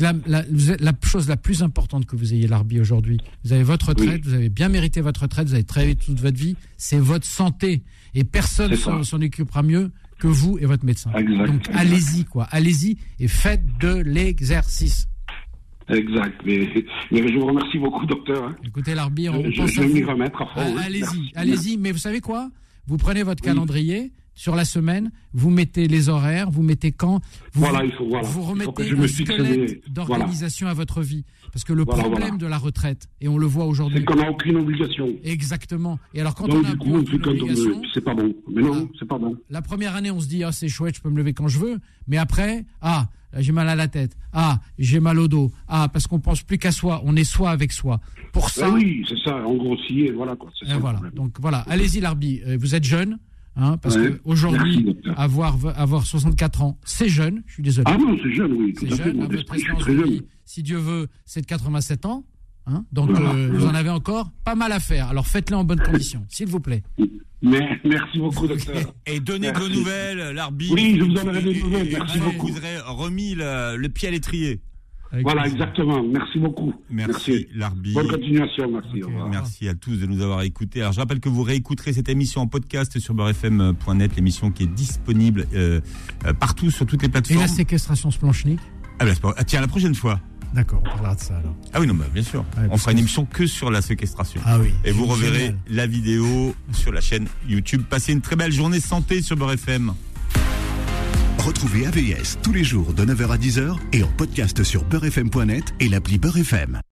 [SPEAKER 3] La chose la plus importante que vous ayez, l'Arbi, aujourd'hui, vous avez votre retraite, vous avez bien mérité votre retraite, vous avez travaillé toute votre vie, c'est votre santé. Et personne s'en occupera mieux que vous et votre médecin. Donc allez-y et faites de l'exercice.
[SPEAKER 5] Exact, mais je vous remercie beaucoup, docteur.
[SPEAKER 3] Écoutez, l'Arbi,
[SPEAKER 5] je vais m'y remettre à fond.
[SPEAKER 3] Allez-y, mais vous savez quoi ? Vous prenez votre calendrier sur la semaine, vous mettez les horaires, vous mettez quand, vous remettez un squelette d'organisation à votre vie. Parce que le problème de la retraite, et on le voit aujourd'hui...
[SPEAKER 5] C'est qu'on n'a aucune obligation.
[SPEAKER 3] Exactement. Et alors quand on a aucune obligation...
[SPEAKER 5] C'est pas bon. Mais non, c'est pas bon.
[SPEAKER 3] La première année, on se dit, c'est chouette, je peux me lever quand je veux. Mais après, j'ai mal à la tête. J'ai mal au dos. Parce qu'on pense plus qu'à soi. On est soi avec soi. Pour ça...
[SPEAKER 5] oui, c'est ça. En grossier, voilà quoi. C'est ça.
[SPEAKER 3] Voilà. Donc voilà, allez-y, l'Arbi. Vous êtes jeune. Parce qu'aujourd'hui, avoir 64 ans, c'est jeune, je suis désolé.
[SPEAKER 5] Ah non, c'est jeune, oui.
[SPEAKER 3] C'est jeune, votre espérance de vie, si Dieu veut, c'est de 87 ans. Donc, vous en avez encore pas mal à faire. Alors, faites-le en bonnes conditions, s'il vous plaît.
[SPEAKER 5] Mais merci beaucoup, docteur.
[SPEAKER 2] Et donnez de vos nouvelles, l'Arbi.
[SPEAKER 5] Oui, je vous donnerai des nouvelles, merci beaucoup.
[SPEAKER 2] Vous aurez remis le pied à l'étrier.
[SPEAKER 5] Voilà, exactement. Merci beaucoup.
[SPEAKER 2] Merci. L'Arbi.
[SPEAKER 5] Bonne continuation, merci.
[SPEAKER 2] Merci à tous de nous avoir écoutés. Alors, je rappelle que vous réécouterez cette émission en podcast sur beurrefm.net, l'émission qui est disponible partout sur toutes les plateformes.
[SPEAKER 3] Et la séquestration splanchnique ?
[SPEAKER 2] Tiens, la prochaine fois.
[SPEAKER 3] D'accord, on parlera de ça alors.
[SPEAKER 2] Ah oui, non, bien sûr. On fera une émission que sur la séquestration.
[SPEAKER 3] Ah oui.
[SPEAKER 2] Et vous reverrez la vidéo sur la chaîne YouTube. Passez une très belle journée santé sur Beurre FM.
[SPEAKER 1] Retrouvez AVS tous les jours de 9h à 10h et en podcast sur beurrefm.net et l'appli Beurre FM.